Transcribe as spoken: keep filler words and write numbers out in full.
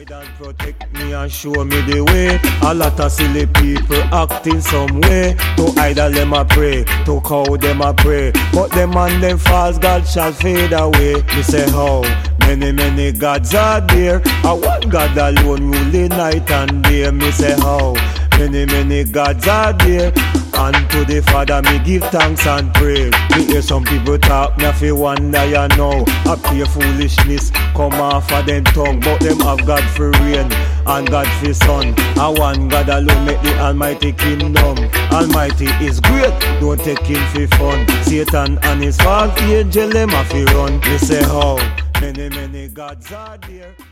Guide and protect me and show me the way. A lot of silly people acting some way. To idol them a pray, to cow them a pray. But them and them false God shall fade away. Me say how many many gods are there. A one God alone ruling night and day. Me say how many many gods are there. And to the Father me give thanks and praise. Me hear some people talk, me fi wonder ya know. A pure foolishness come off of them tongue. But them have God for rain and God for sun. And one God alone make the Almighty kingdom. Almighty is great, don't take him for fun. Satan and his false angel them a fi run. Me say how many many gods are there.